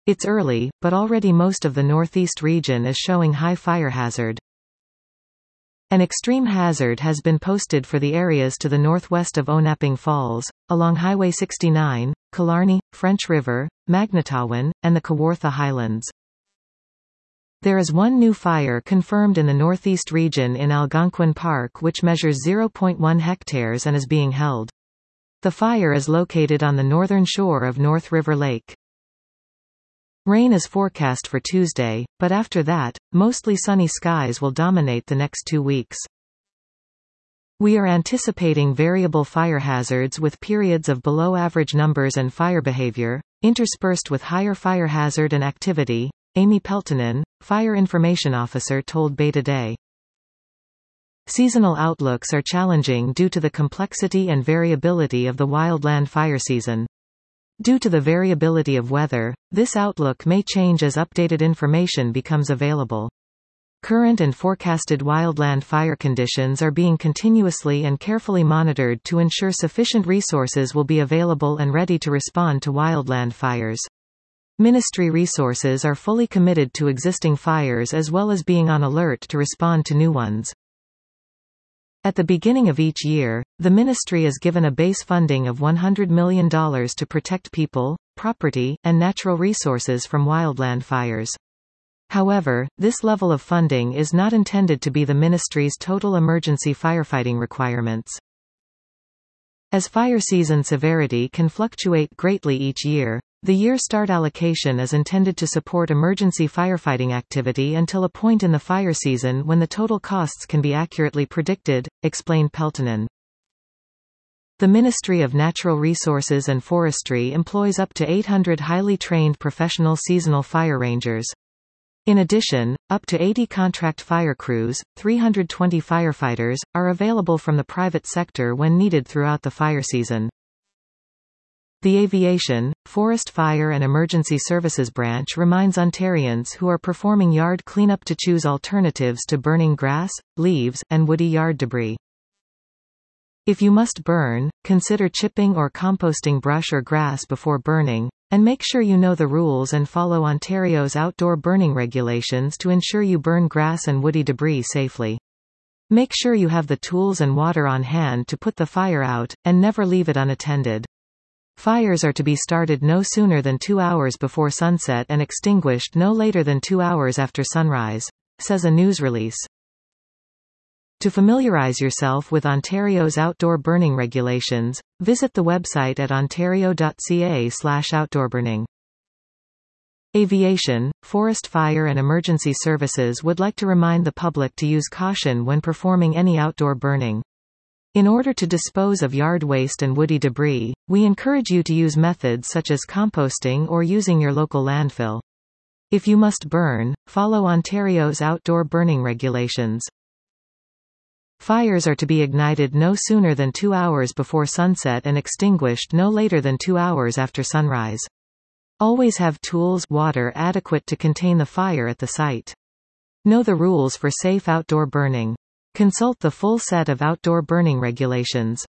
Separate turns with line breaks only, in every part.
It's early, but already most of the northeast region is showing high fire hazard. An extreme hazard has been posted for the areas to the northwest of Onaping Falls, along Highway 69, Killarney, French River, Magnetawan, and the Kawartha Highlands. There is one new fire confirmed in the northeast region in Algonquin Park, which measures 0.1 hectares and is being held. The fire is located on the northern shore of North River Lake. Rain is forecast for Tuesday, but after that, mostly sunny skies will dominate the next 2 weeks. We are anticipating variable fire hazards with periods of below-average numbers and fire behavior, interspersed with higher fire hazard and activity, Amy Peltonen, Fire Information Officer told Bay Today. Seasonal outlooks are challenging due to the complexity and variability of the wildland fire season. Due to the variability of weather, this outlook may change as updated information becomes available. Current and forecasted wildland fire conditions are being continuously and carefully monitored to ensure sufficient resources will be available and ready to respond to wildland fires. Ministry resources are fully committed to existing fires as well as being on alert to respond to new ones. At the beginning of each year, the ministry is given a base funding of $100 million to protect people, property, and natural resources from wildland fires. However, this level of funding is not intended to be the ministry's total emergency firefighting requirements. As fire season severity can fluctuate greatly each year, the year start allocation is intended to support emergency firefighting activity until a point in the fire season when the total costs can be accurately predicted, explained Peltonen. The Ministry of Natural Resources and Forestry employs up to 800 highly trained professional seasonal fire rangers. In addition, up to 80 contract fire crews, 320 firefighters, are available from the private sector when needed throughout the fire season. The Aviation, Forest Fire and Emergency Services Branch reminds Ontarians who are performing yard cleanup to choose alternatives to burning grass, leaves, and woody yard debris. If you must burn, consider chipping or composting brush or grass before burning, and make sure you know the rules and follow Ontario's outdoor burning regulations to ensure you burn grass and woody debris safely. Make sure you have the tools and water on hand to put the fire out, and never leave it unattended. Fires are to be started no sooner than 2 hours before sunset and extinguished no later than 2 hours after sunrise, says a news release. To familiarize yourself with Ontario's outdoor burning regulations, visit the website at ontario.ca/outdoorburning. Aviation, Forest Fire and Emergency Services would like to remind the public to use caution when performing any outdoor burning. In order to dispose of yard waste and woody debris, we encourage you to use methods such as composting or using your local landfill. If you must burn, follow Ontario's outdoor burning regulations. Fires are to be ignited no sooner than 2 hours before sunset and extinguished no later than 2 hours after sunrise. Always have tools, water adequate to contain the fire at the site. Know the rules for safe outdoor burning. Consult the full set of outdoor burning regulations.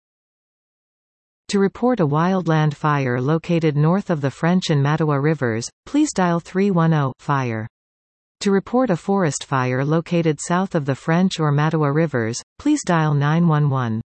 To report a wildland fire located north of the French and Mattawa rivers, please dial 310-FIRE. To report a forest fire located south of the French or Mattawa rivers, please dial 911.